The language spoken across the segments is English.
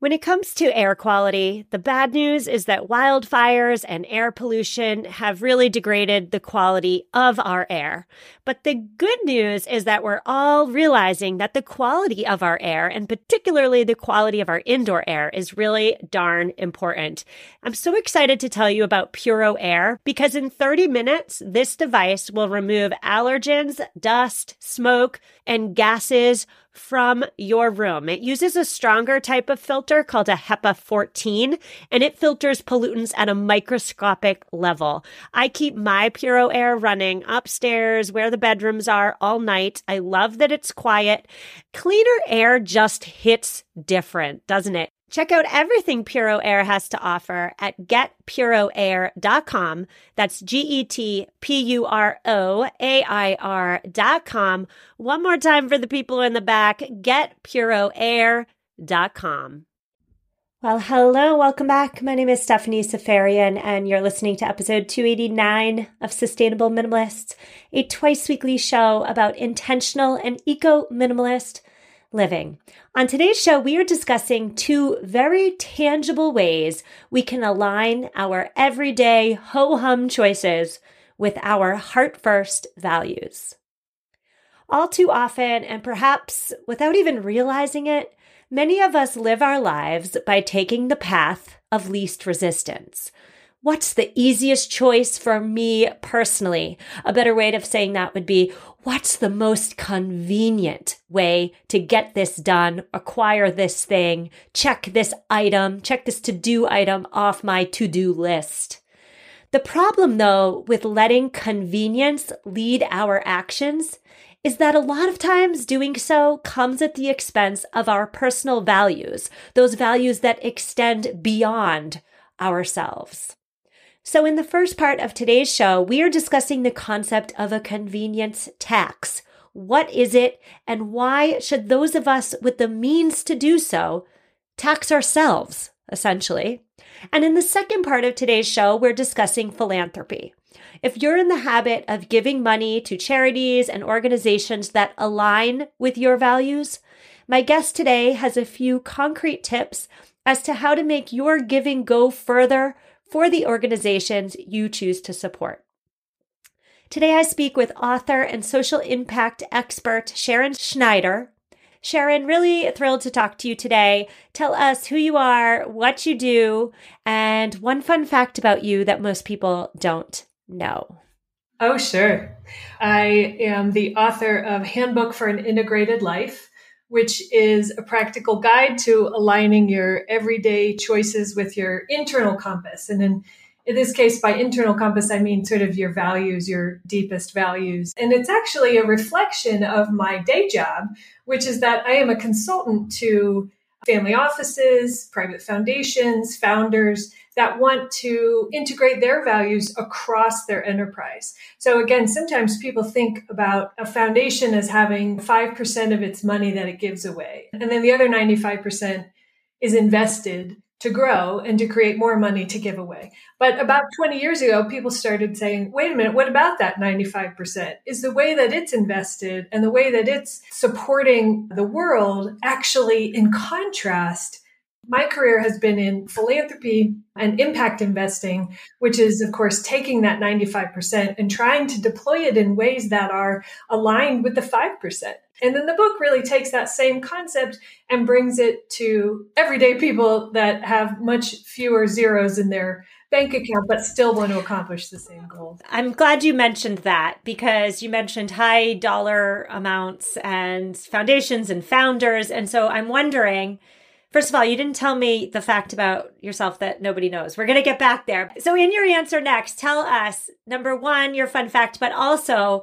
When it comes to air quality, the bad news is that wildfires and air pollution have really degraded the quality of our air. But the good news is that we're all realizing that the quality of our air, and particularly the quality of our indoor air, is really darn important. I'm so excited to tell you about Puro Air because in 30 minutes, this device will remove allergens, dust, smoke, and gases from your room. It uses a stronger type of filter called a HEPA 14, and it filters pollutants at a microscopic level. I keep my Puro Air running upstairs where the bedrooms are all night. I love that it's quiet. Cleaner air just hits different, doesn't it? Check out everything Puro Air has to offer at getpuroair.com. That's GETPUROAIR.com. One more time for the people in the back, getpuroair.com. Well, hello, welcome back. My name is Stephanie Seferian, and you're listening to episode 289 of Sustainable Minimalists, a twice-weekly show about intentional and eco-minimalist living. On today's show, we are discussing two very tangible ways we can align our everyday ho-hum choices with our heart-first values. All too often, and perhaps without even realizing it, many of us live our lives by taking the path of least resistance. What's the easiest choice for me personally? A better way of saying that would be, what's the most convenient way to get this done, acquire this thing, check this item, check this to-do item off my to-do list? The problem, though, with letting convenience lead our actions is that a lot of times doing so comes at the expense of our personal values, those values that extend beyond ourselves. So in the first part of today's show, we are discussing the concept of a convenience tax. What is it, and why should those of us with the means to do so tax ourselves, essentially? And in the second part of today's show, we're discussing philanthropy. If you're in the habit of giving money to charities and organizations that align with your values, my guest today has a few concrete tips as to how to make your giving go further for the organizations you choose to support. Today, I speak with author and social impact expert Sharon Schneider. Sharon, really thrilled to talk to you today. Tell us who you are, what you do, and one fun fact about you that most people don't know. Oh, sure. I am the author of Handbook for an Integrated Life, which is a practical guide to aligning your everyday choices with your internal compass. And in this case, by internal compass, I mean sort of your values, your deepest values. And it's actually a reflection of my day job, which is that I am a consultant to family offices, private foundations, founders that want to integrate their values across their enterprise. So again, sometimes people think about a foundation as having 5% of its money that it gives away. And then the other 95% is invested to grow and to create more money to give away. But about 20 years ago, people started saying, wait a minute, what about that 95%? Is the way that it's invested and the way that it's supporting the world actually in contrast? My career has been in philanthropy and impact investing, which is, of course, taking that 95% and trying to deploy it in ways that are aligned with the 5%. And then the book really takes that same concept and brings it to everyday people that have much fewer zeros in their bank account, but still want to accomplish the same goal. I'm glad you mentioned that because you mentioned high dollar amounts and foundations and founders. And so I'm wondering, first of all, you didn't tell me the fact about yourself that nobody knows. We're going to get back there. So in your answer next, tell us, number one, your fun fact, but also,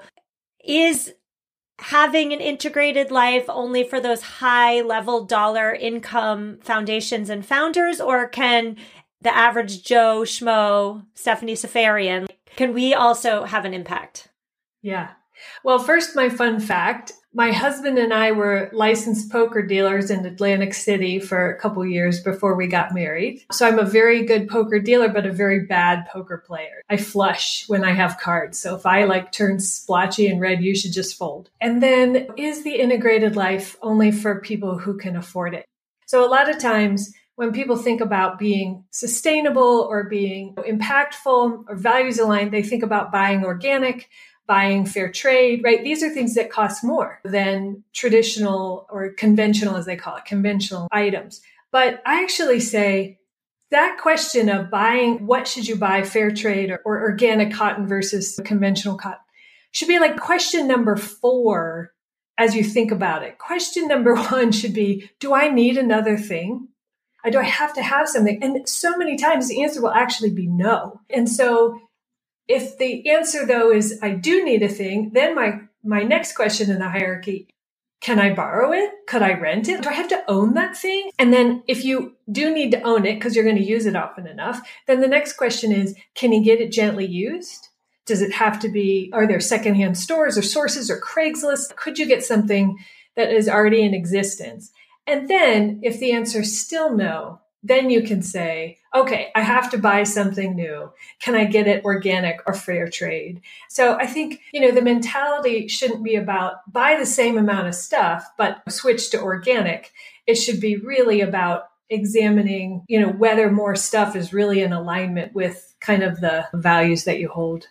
is having an integrated life only for those high level dollar income foundations and founders, or can the average Joe Schmo, Stephanie Seferian, can we also have an impact? Yeah. Well, first, my fun fact. My husband and I were licensed poker dealers in Atlantic City for a couple years before we got married. So I'm a very good poker dealer, but a very bad poker player. I flush when I have cards. So if I turn splotchy and red, you should just fold. And then, is the integrated life only for people who can afford it? So a lot of times when people think about being sustainable or being impactful or values aligned, they think about buying organic, buying fair trade, right? These are things that cost more than traditional or conventional, as they call it, conventional items. But I actually say that question of buying, what should you buy, fair trade or organic cotton versus conventional cotton, should be like question number 4 as you think about it. Question number 1 should be, do I need another thing? Do I have to have something? And so many times the answer will actually be no. And so if the answer though is I do need a thing, then my next question in the hierarchy, can I borrow it? Could I rent it? Do I have to own that thing? And then if you do need to own it because you're going to use it often enough, then the next question is, can you get it gently used? Does it have to be, are there secondhand stores or sources or Craigslist? Could you get something that is already in existence? And then if the answer is still no, then you can say, okay, I have to buy something new. Can I get it organic or fair trade? So I think, the mentality shouldn't be about buy the same amount of stuff, but switch to organic. It should be really about examining, whether more stuff is really in alignment with kind of the values that you hold.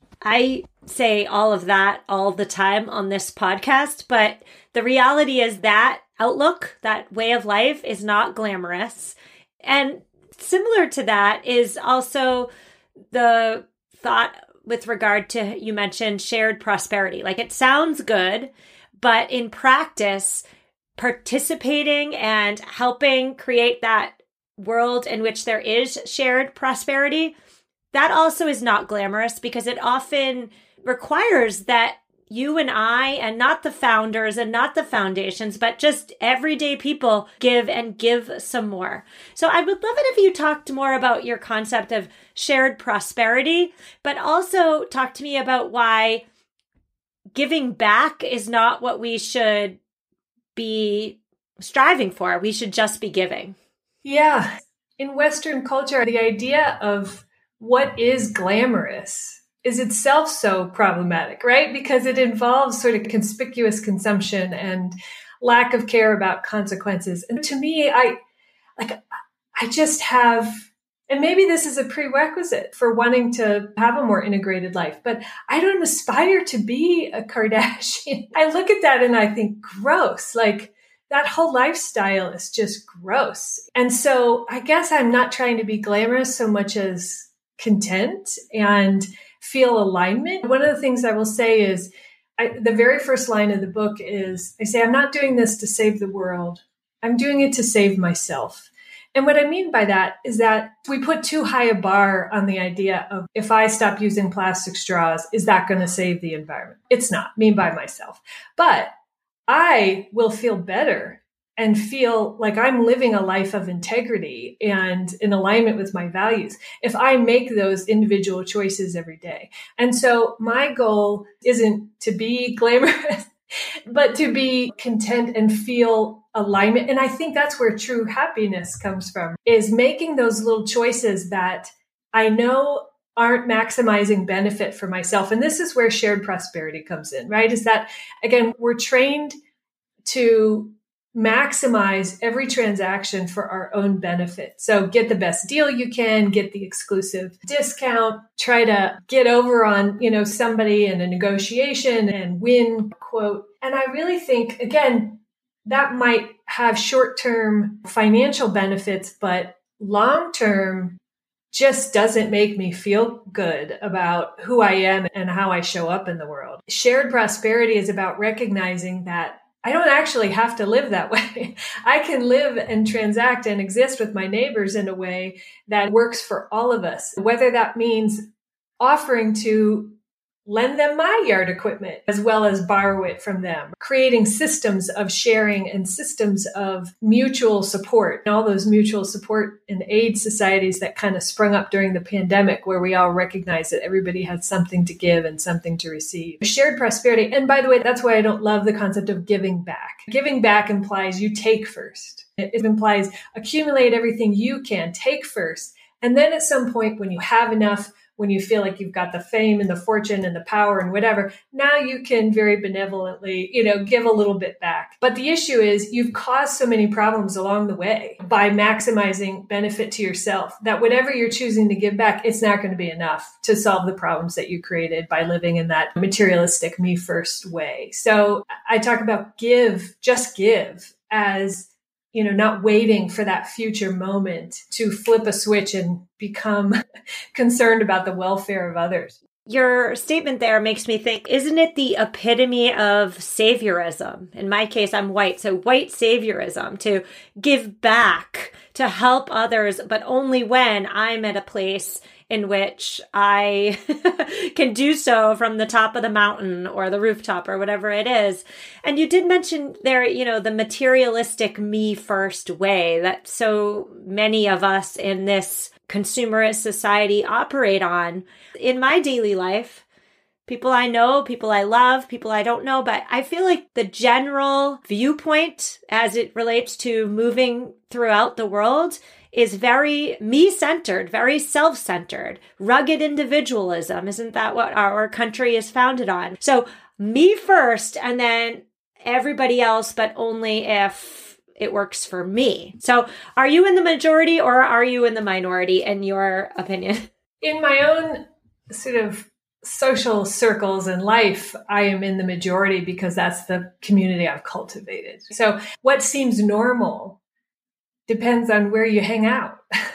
I say all of that all the time on this podcast, but the reality is that outlook, that way of life is not glamorous. And similar to that is also the thought with regard to, you mentioned shared prosperity. Like it sounds good, but in practice, participating and helping create that world in which there is shared prosperity, that also is not glamorous because it often requires that you and I, and not the founders and not the foundations, but just everyday people give and give some more. So I would love it if you talked more about your concept of shared prosperity, but also talk to me about why giving back is not what we should be striving for. We should just be giving. Yeah. In Western culture, the idea of what is glamorous is itself so problematic, right? Because it involves sort of conspicuous consumption and lack of care about consequences. And to me, I just have, and maybe this is a prerequisite for wanting to have a more integrated life, but I don't aspire to be a Kardashian. I look at that and I think, gross, like that whole lifestyle is just gross. And so I guess I'm not trying to be glamorous so much as content and feel alignment. One of the things I will say is the very first line of the book is I say, I'm not doing this to save the world. I'm doing it to save myself. And what I mean by that is that we put too high a bar on the idea of if I stop using plastic straws, is that going to save the environment? It's not, me by myself. But I will feel better and feel like I'm living a life of integrity and in alignment with my values if I make those individual choices every day. And so my goal isn't to be glamorous, but to be content and feel alignment. And I think that's where true happiness comes from, is making those little choices that I know aren't maximizing benefit for myself. And this is where shared prosperity comes in, right? Is that, again, we're trained to maximize every transaction for our own benefit. So get the best deal you can, get the exclusive discount, try to get over on, somebody in a negotiation and win, quote. And I really think, again, that might have short-term financial benefits, but long-term just doesn't make me feel good about who I am and how I show up in the world. Shared prosperity is about recognizing that I don't actually have to live that way. I can live and transact and exist with my neighbors in a way that works for all of us, whether that means offering to lend them my yard equipment as well as borrow it from them, creating systems of sharing and systems of mutual support, and all those mutual support and aid societies that kind of sprung up during the pandemic, where we all recognize that everybody has something to give and something to receive. Shared prosperity. And by the way, that's why I don't love the concept of giving back. Giving back implies you take first. It implies accumulate everything you can, take first, And then at some point when you have enough, when you feel like you've got the fame and the fortune and the power and whatever, now you can very benevolently, give a little bit back. But the issue is you've caused so many problems along the way by maximizing benefit to yourself that whatever you're choosing to give back, it's not going to be enough to solve the problems that you created by living in that materialistic me first way. So I talk about just give as not waiting for that future moment to flip a switch and become concerned about the welfare of others. Your statement there makes me think, isn't it the epitome of saviorism? In my case, I'm white, so white saviorism, to give back, to help others, but only when I'm at a place in which I can do so from the top of the mountain or the rooftop or whatever it is. And you did mention there, the materialistic me first way that so many of us in this consumerist society operate on. In my daily life, people I know, people I love, people I don't know, but I feel like the general viewpoint as it relates to moving throughout the world is very me-centered, very self-centered, rugged individualism. Isn't that what our country is founded on? So me first, and then everybody else, but only if it works for me. So are you in the majority or are you in the minority, in your opinion? In my own sort of social circles in life, I am in the majority because that's the community I've cultivated. So what seems normal depends on where you hang out.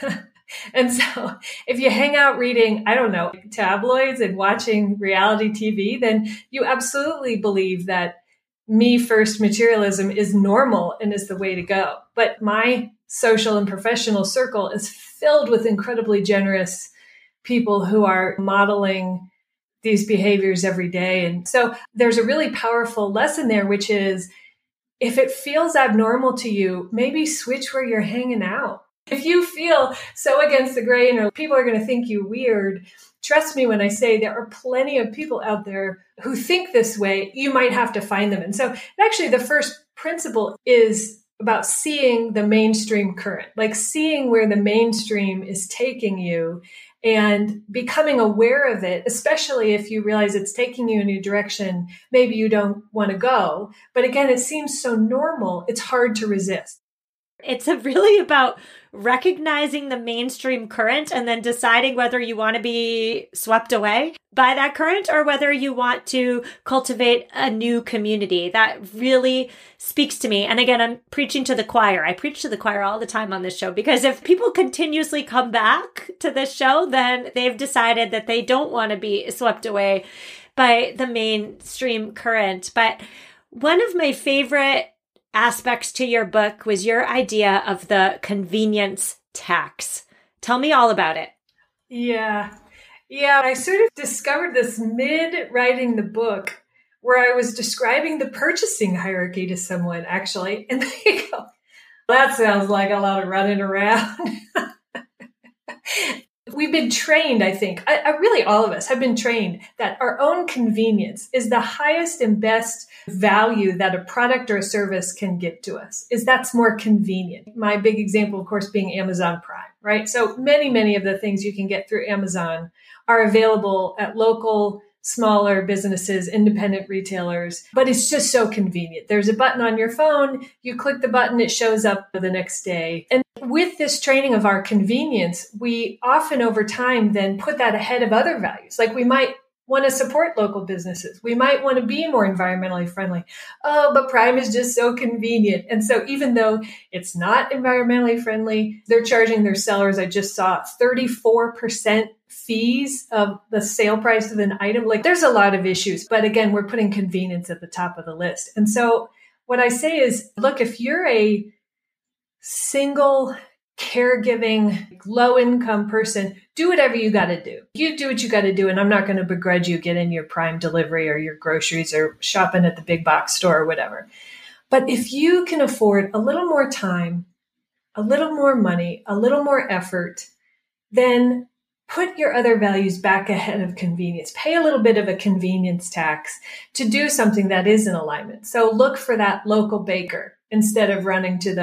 And so if you hang out reading, tabloids and watching reality TV, then you absolutely believe that me first materialism is normal and is the way to go. But my social and professional circle is filled with incredibly generous people who are modeling these behaviors every day. And so there's a really powerful lesson there, which is, if it feels abnormal to you, maybe switch where you're hanging out. If you feel so against the grain or people are going to think you weird, trust me when I say there are plenty of people out there who think this way. You might have to find them. And so actually the first principle is about seeing the mainstream current, like seeing where the mainstream is taking you and becoming aware of it, especially if you realize it's taking you in a direction maybe you don't want to go. But again, it seems so normal, it's hard to resist. It's really about recognizing the mainstream current and then deciding whether you want to be swept away by that current or whether you want to cultivate a new community. That really speaks to me. And again, I'm preaching to the choir. I preach to the choir all the time on this show because if people continuously come back to this show, then they've decided that they don't want to be swept away by the mainstream current. But one of my favorite aspects to your book was your idea of the convenience tax. Tell me all about it. Yeah. I sort of discovered this mid-writing the book where I was describing the purchasing hierarchy to someone, actually. And they go, that sounds like a lot of running around. We've been trained, I think, really all of us have been trained that our own convenience is the highest and best value that a product or a service can give to us, is that's more convenient. My big example, of course, being Amazon Prime, right? So many of the things you can get through Amazon are available at local, smaller businesses, independent retailers, but it's just so convenient. There's a button on your phone, you click the button, it shows up the next day. And with this training of our convenience, we often over time then put that ahead of other values. Like we might want to support local businesses. We might want to be more environmentally friendly. Oh, but Prime is just so convenient. And so even though it's not environmentally friendly, they're charging their sellers, I just saw 34% fees of the sale price of an item. Like there's a lot of issues, but again, we're putting convenience at the top of the list. And so what I say is, look, if you're a single caregiving, low income person, do whatever you got to do. You do what you got to do. And I'm not going to begrudge you getting your Prime delivery or your groceries or shopping at the big box store or whatever. But if you can afford a little more time, a little more money, a little more effort, then put your other values back ahead of convenience. Pay a little bit of a convenience tax to do something that is in alignment. So look for that local baker instead of running to the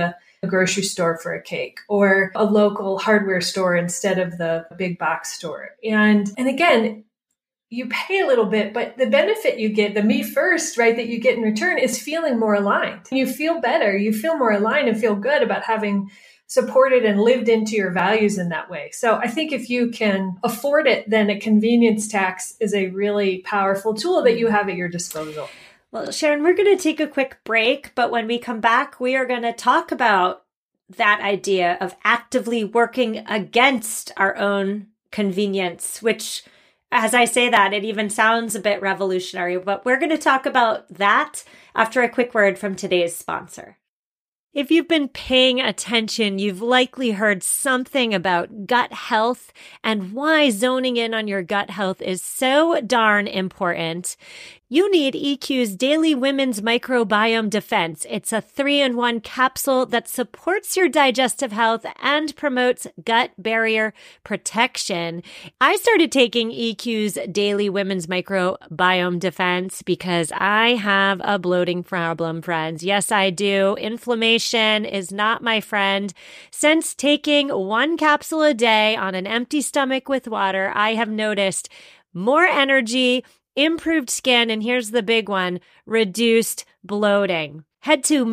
a grocery store for a cake or a local hardware store instead of the big box store. And again, you pay a little bit, but the benefit you get, the me first, right, that you get in return is feeling more aligned. You feel better, you feel more aligned and feel good about having supported and lived into your values in that way. So I think if you can afford it, then a convenience tax is a really powerful tool that you have at your disposal. Well, Sharon, we're going to take a quick break, but when we come back, we are going to talk about that idea of actively working against our own convenience, which, as I say that, it even sounds a bit revolutionary, but we're going to talk about that after a quick word from today's sponsor. If you've been paying attention, you've likely heard something about gut health and why zoning in on your gut health is so darn important. You need EQ's Daily Women's Microbiome Defense. It's a 3-in-1 capsule that supports your digestive health and promotes gut barrier protection. I started taking EQ's Daily Women's Microbiome Defense because I have a bloating problem, friends. Yes, I do. Inflammation is not my friend. Since taking 1 capsule a day on an empty stomach with water, I have noticed more energy, improved skin, and here's the big one, reduced bloating. Head to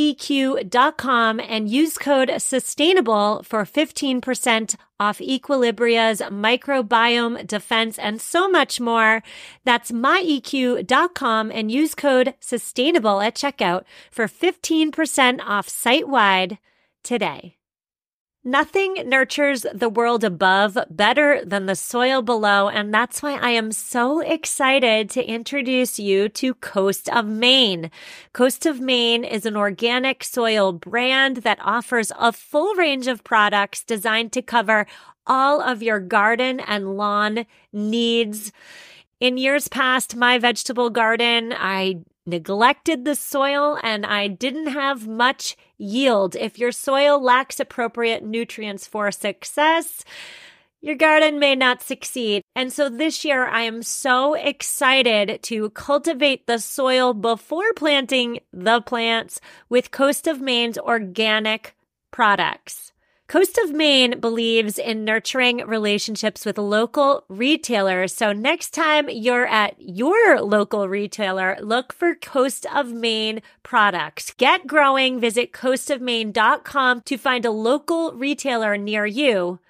myeq.com and use code SUSTAINABLE for 15% off Equilibria's microbiome defense and so much more. That's myeq.com and use code SUSTAINABLE at checkout for 15% off site-wide today. Nothing nurtures the world above better than the soil below, and that's why I am so excited to introduce you to Coast of Maine. Coast of Maine is an organic soil brand that offers a full range of products designed to cover all of your garden and lawn needs. In years past, my vegetable garden, I neglected the soil and I didn't have much yield. If your soil lacks appropriate nutrients for success, your garden may not succeed. And so this year, I am so excited to cultivate the soil before planting the plants with Coast of Maine's organic products. Coast of Maine believes in nurturing relationships with local retailers. So next time you're at your local retailer, look for Coast of Maine products. Get growing. Visit coastofmaine.com to find a local retailer near you.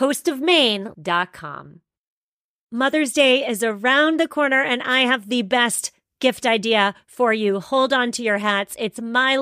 coastofmaine.com. Mother's Day is around the corner and I have the best gift idea for you. Hold on to your hats. It's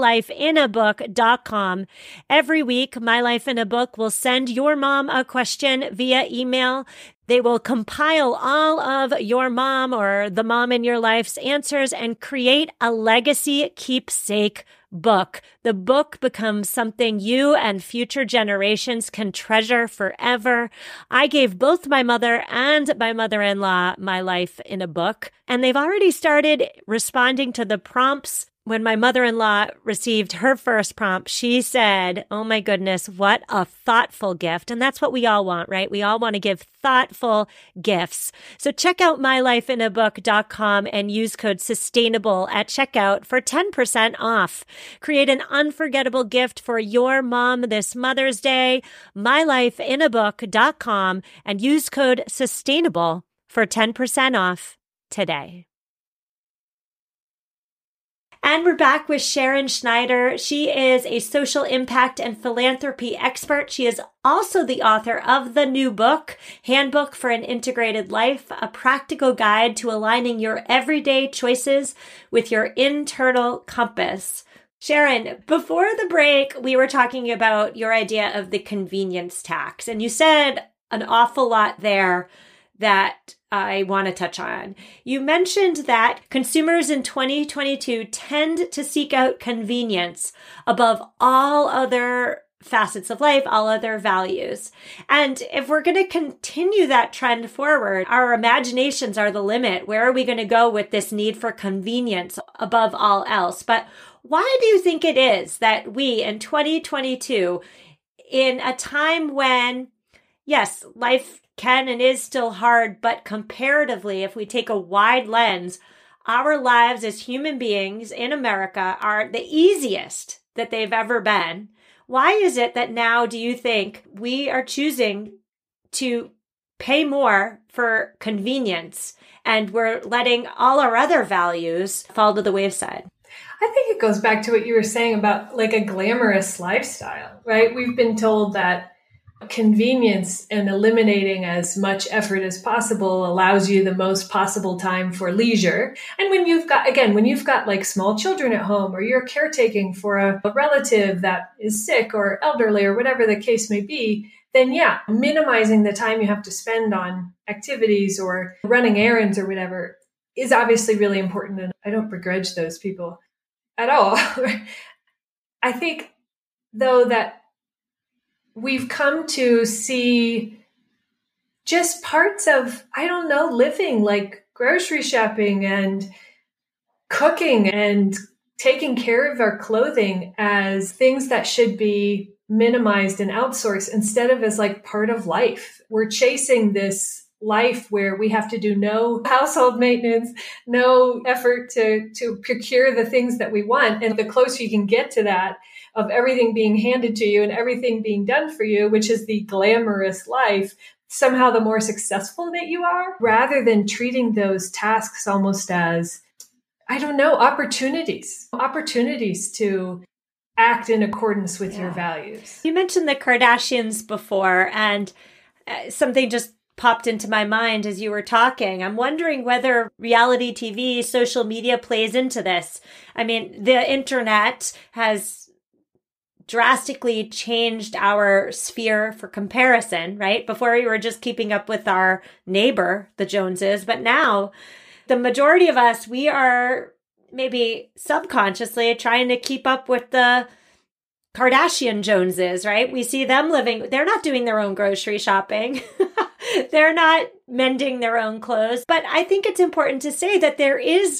mylifeinabook.com. Every week, My Life in a Book will send your mom a question via email. They will compile all of your mom or the mom in your life's answers and create a legacy keepsake book. The book becomes something you and future generations can treasure forever. I gave both my mother and my mother-in-law My Life in a Book, and they've already started responding to the prompts. When my mother-in-law received her first prompt, she said, "Oh my goodness, what a thoughtful gift." And that's what we all want, right? We all want to give thoughtful gifts. So check out mylifeinabook.com and use code SUSTAINABLE at checkout for 10% off. Create an unforgettable gift for your mom this Mother's Day. mylifeinabook.com and use code SUSTAINABLE for 10% off today. And we're back with Sharon Schneider. She is a social impact and philanthropy expert. She is also the author of the new book, Handbook for an Integrated Life, a practical guide to aligning your everyday choices with your internal compass. Sharon, before the break, we were talking about your idea of the convenience tax, and you said an awful lot there that I want to touch on. You mentioned that consumers in 2022 tend to seek out convenience above all other facets of life, all other values. And if we're going to continue that trend forward, our imaginations are the limit. Where are we going to go with this need for convenience above all else? But why do you think it is that we in 2022, in a time when, yes, life can and is still hard, but comparatively, if we take a wide lens, our lives as human beings in America are the easiest that they've ever been. Why is it that now do you think we are choosing to pay more for convenience and we're letting all our other values fall to the wayside? I think it goes back to what you were saying about like a glamorous lifestyle, right? We've been told that convenience and eliminating as much effort as possible allows you the most possible time for leisure. And when you've got like small children at home, or you're caretaking for a relative that is sick or elderly or whatever the case may be, then yeah, minimizing the time you have to spend on activities or running errands or whatever is obviously really important. And I don't begrudge those people at all. I think, though, that we've come to see just parts of, living, like grocery shopping and cooking and taking care of our clothing as things that should be minimized and outsourced instead of as like part of life. We're chasing this life where we have to do no household maintenance, no effort to procure the things that we want. And the closer you can get to that, of everything being handed to you and everything being done for you, which is the glamorous life, somehow the more successful that you are, rather than treating those tasks almost as, opportunities to act in accordance with your values. You mentioned the Kardashians before, and something just popped into my mind as you were talking. I'm wondering whether reality TV, social media plays into this. I mean, the internet has drastically changed our sphere for comparison, right? Before we were just keeping up with our neighbor, the Joneses, but now the majority of us, we are maybe subconsciously trying to keep up with the Kardashian Joneses, right? We see them living, they're not doing their own grocery shopping. They're not mending their own clothes. But I think it's important to say that there is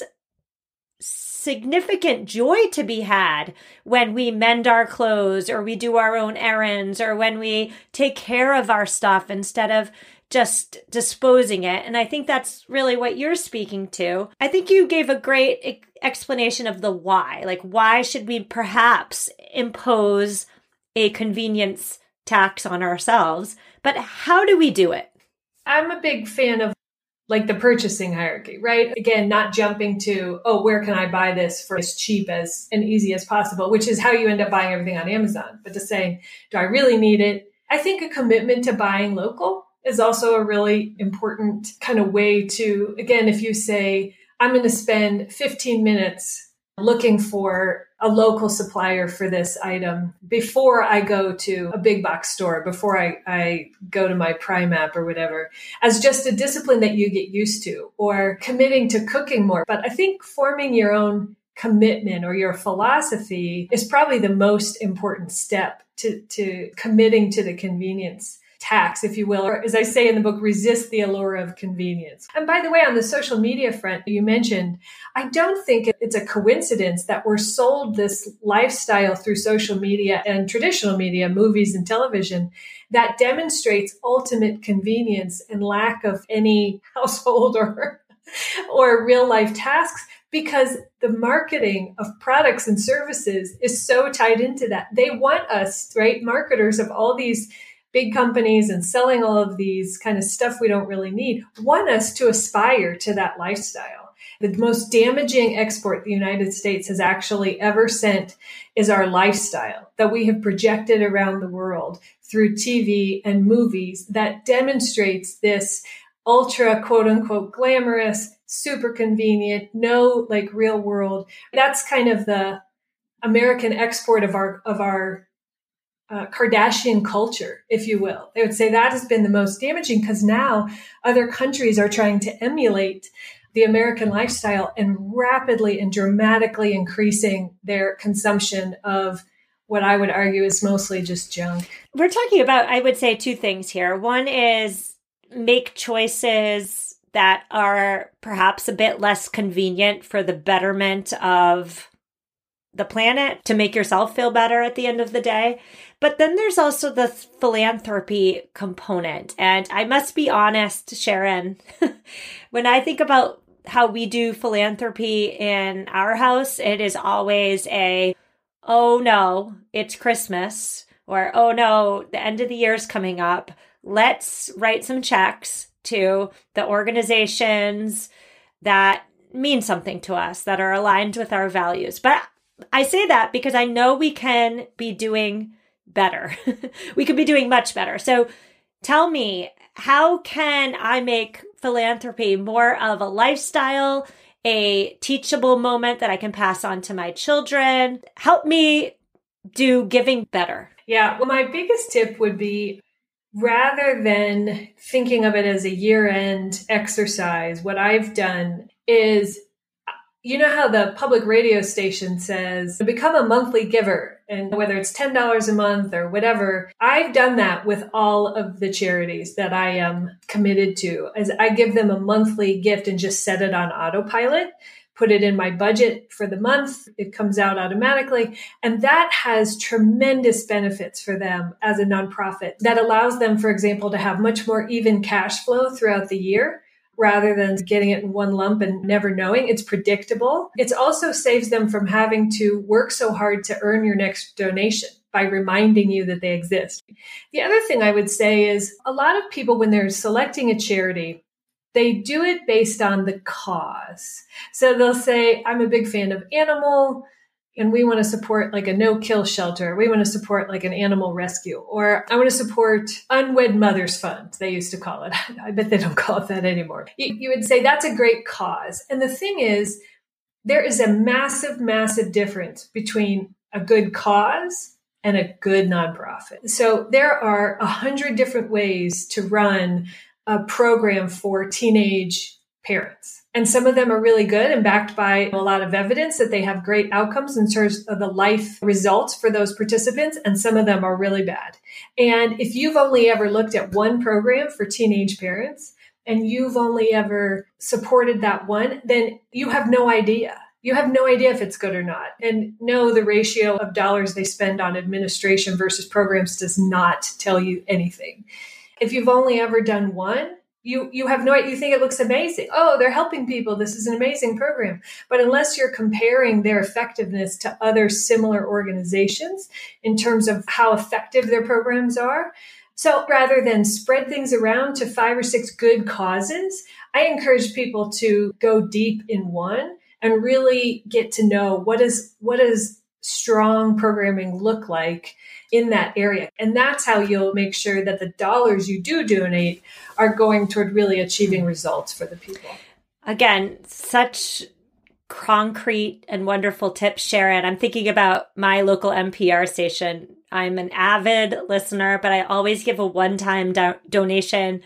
significant joy to be had when we mend our clothes or we do our own errands or when we take care of our stuff instead of just disposing it. And I think that's really what you're speaking to. I think you gave a great explanation of the why. Like, why should we perhaps impose a convenience tax on ourselves? But how do we do it? I'm a big fan of like the purchasing hierarchy, right? Again, not jumping to, where can I buy this for as cheap as and easy as possible, which is how you end up buying everything on Amazon. But to say, do I really need it? I think a commitment to buying local is also a really important kind of way to, again, if you say, I'm going to spend 15 minutes looking for a local supplier for this item before I go to a big box store, before I go to my Prime app or whatever, as just a discipline that you get used to, or committing to cooking more. But I think forming your own commitment or your philosophy is probably the most important step to committing to the convenience tax, if you will, or as I say in the book, resist the allure of convenience. And by the way, on the social media front, you mentioned, I don't think it's a coincidence that we're sold this lifestyle through social media and traditional media, movies and television, that demonstrates ultimate convenience and lack of any household or real life tasks, because the marketing of products and services is so tied into that. They want us, right? Marketers of all these big companies and selling all of these kind of stuff we don't really need, want us to aspire to that lifestyle. The most damaging export the United States has actually ever sent is our lifestyle that we have projected around the world through TV and movies that demonstrates this ultra quote unquote glamorous, super convenient, no like real world. That's kind of the American export of our Kardashian culture, if you will. They would say that has been the most damaging, because now other countries are trying to emulate the American lifestyle and rapidly and dramatically increasing their consumption of what I would argue is mostly just junk. We're talking about, I would say, two things here. One is make choices that are perhaps a bit less convenient for the betterment of the planet, to make yourself feel better at the end of the day. But then there's also the philanthropy component. And I must be honest, Sharon, when I think about how we do philanthropy in our house, it is always oh no, it's Christmas, or oh no, the end of the year is coming up. Let's write some checks to the organizations that mean something to us, that are aligned with our values. But I say that because I know we can be doing better. We could be doing much better. So tell me, how can I make philanthropy more of a lifestyle, a teachable moment that I can pass on to my children? Help me do giving better. Yeah. Well, my biggest tip would be, rather than thinking of it as a year-end exercise, what I've done is, you know how the public radio station says, become a monthly giver, and whether it's $10 a month or whatever, I've done that with all of the charities that I am committed to, as I give them a monthly gift and just set it on autopilot, put it in my budget for the month. It comes out automatically. And that has tremendous benefits for them as a nonprofit. That allows them, for example, to have much more even cash flow throughout the year, rather than getting it in one lump and never knowing. It's predictable. It also saves them from having to work so hard to earn your next donation by reminding you that they exist. The other thing I would say is, a lot of people, when they're selecting a charity, they do it based on the cause. So they'll say, I'm a big fan of animal, and we want to support like a no-kill shelter. We want to support like an animal rescue, or I want to support Unwed Mothers Fund, they used to call it. I bet they don't call it that anymore. You would say that's a great cause. And the thing is, there is a massive, massive difference between a good cause and a good nonprofit. So there are 100 different ways to run a program for teenage parents. And some of them are really good and backed by a lot of evidence that they have great outcomes in terms of the life results for those participants. And some of them are really bad. And if you've only ever looked at one program for teenage parents and you've only ever supported that one, then you have no idea. You have no idea if it's good or not. And no, the ratio of dollars they spend on administration versus programs does not tell you anything. If you've only ever done one, you have no idea. You think it looks amazing. Oh, they're helping people. This is an amazing program. But unless you're comparing their effectiveness to other similar organizations in terms of how effective their programs are. So rather than spread things around to 5 or 6 good causes, I encourage people to go deep in one and really get to know what does strong programming look like in that area. And that's how you'll make sure that the dollars you do donate are going toward really achieving results for the people. Again, such concrete and wonderful tips, Sharon. I'm thinking about my local NPR station. I'm an avid listener, but I always give a one-time donation.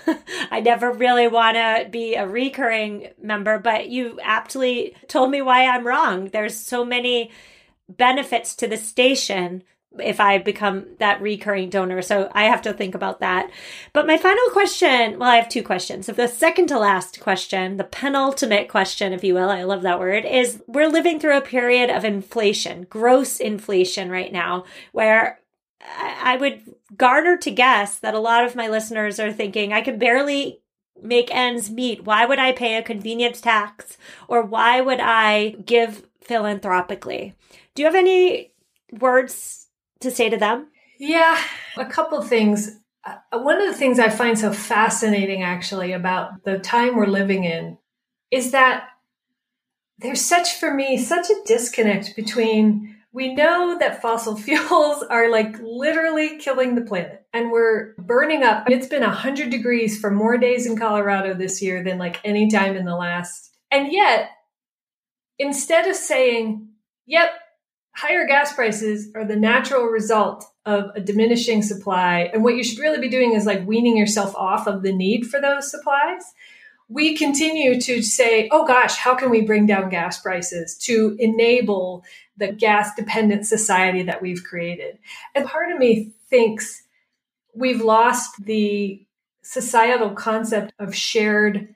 I never really want to be a recurring member, but you aptly told me why I'm wrong. There's so many benefits to the station if I become that recurring donor. So I have to think about that. But my final question, well, I have 2 questions. So the second to last question, the penultimate question, if you will, I love that word, is we're living through a period of inflation, gross inflation right now, where I would garner to guess that a lot of my listeners are thinking, I can barely make ends meet. Why would I pay a convenience tax? Or why would I give philanthropically? Do you have any words to say to them? Yeah, a couple of things. One of the things I find so fascinating actually about the time we're living in is that there's for me, such a disconnect between, we know that fossil fuels are like literally killing the planet and we're burning up. It's been 100 degrees for more days in Colorado this year than like any time in the last. And yet, instead of saying, yep, higher gas prices are the natural result of a diminishing supply, and what you should really be doing is like weaning yourself off of the need for those supplies, we continue to say, oh gosh, how can we bring down gas prices to enable the gas-dependent society that we've created? And part of me thinks we've lost the societal concept of shared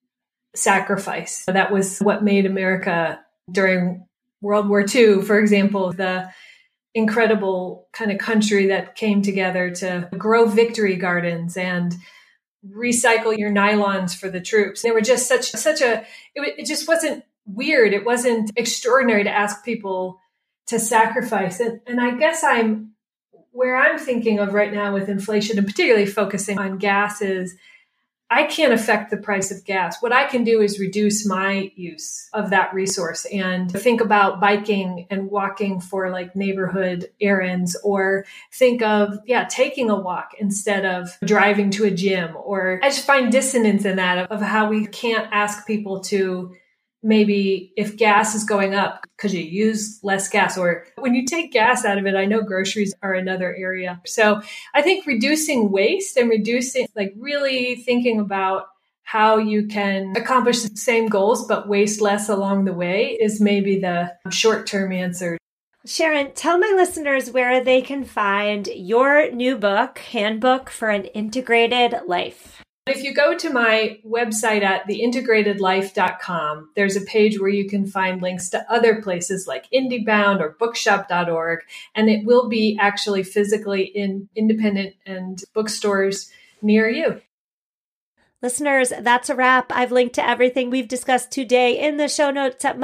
sacrifice. That was what made America during World War II, for example, the incredible kind of country that came together to grow victory gardens and recycle your nylons for the troops. They were just it just wasn't weird. It wasn't extraordinary to ask people to sacrifice. And I guess where I'm thinking of right now with inflation, and particularly focusing on gas, is I can't affect the price of gas. What I can do is reduce my use of that resource and think about biking and walking for like neighborhood errands, or think of, taking a walk instead of driving to a gym. Or I just find dissonance in that of how we can't ask people to, maybe if gas is going up, could you use less gas? Or when you take gas out of it, I know groceries are another area. So I think reducing waste and really thinking about how you can accomplish the same goals, but waste less along the way is maybe the short-term answer. Sharon, tell my listeners where they can find your new book, Handbook for an Integrated Life. If you go to my website at theintegratedlife.com, there's a page where you can find links to other places like IndieBound or bookshop.org, and it will be actually physically in independent and bookstores near you. Listeners, that's a wrap. I've linked to everything we've discussed today in the show notes at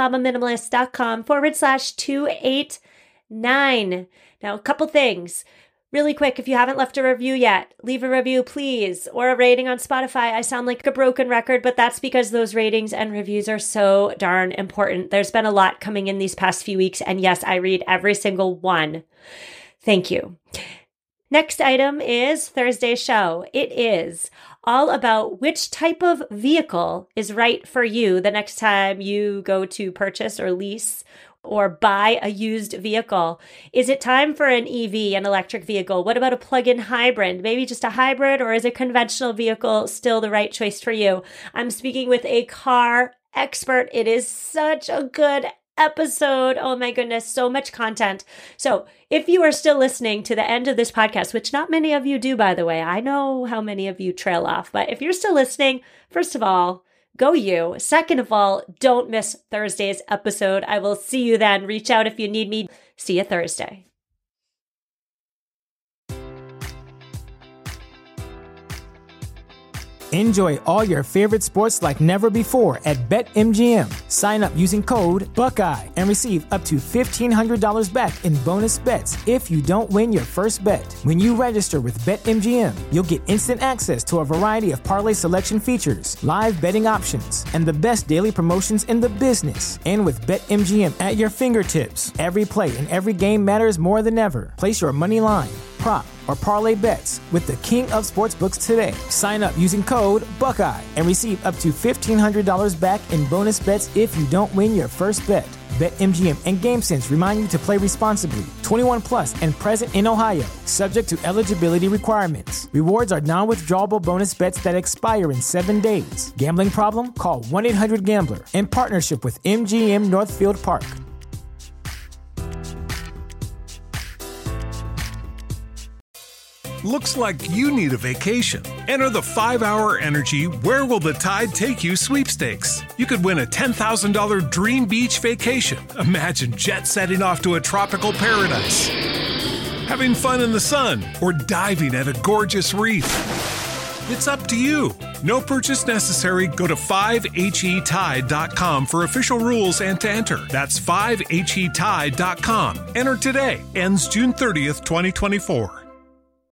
mamaminimalist.com/289. Now, a couple things. Really quick, if you haven't left a review yet, leave a review, please, or a rating on Spotify. I sound like a broken record, but that's because those ratings and reviews are so darn important. There's been a lot coming in these past few weeks, and yes, I read every single one. Thank you. Next item is Thursday's show. It is all about which type of vehicle is right for you the next time you go to purchase or lease or buy a used vehicle. Is it time for an EV, an electric vehicle? What about a plug-in hybrid? Maybe just a hybrid, or is a conventional vehicle still the right choice for you? I'm speaking with a car expert. It is such a good episode. Oh my goodness, so much content. So if you are still listening to the end of this podcast, which not many of you do, by the way, I know how many of you trail off, but if you're still listening, first of all, go you. Second of all, don't miss Thursday's episode. I will see you then. Reach out if you need me. See you Thursday. Enjoy all your favorite sports like never before at BetMGM. Sign up using code Buckeye and receive up to $1,500 back in bonus bets if you don't win your first bet. When you register with BetMGM, you'll get instant access to a variety of parlay selection features, live betting options, and the best daily promotions in the business. And with BetMGM at your fingertips, every play and every game matters more than ever. Place your money line, prop, or parlay bets with the king of sportsbooks today. Sign up using code Buckeye and receive up to $1,500 back in bonus bets if you don't win your first bet. BetMGM and GameSense remind you to play responsibly. 21 plus and present in Ohio, subject to eligibility requirements. Rewards are non-withdrawable bonus bets that expire in 7 days. Gambling problem? Call 1-800-GAMBLER in partnership with MGM Northfield Park. Looks like you need a vacation. Enter the 5-Hour Energy Where Will the Tide Take You sweepstakes. You could win a $10,000 dream beach vacation. Imagine jet setting off to a tropical paradise, having fun in the sun, or diving at a gorgeous reef. It's up to you. No purchase necessary. Go to 5HETide.com for official rules and to enter. That's 5HETide.com. Enter today. Ends June 30th, 2024.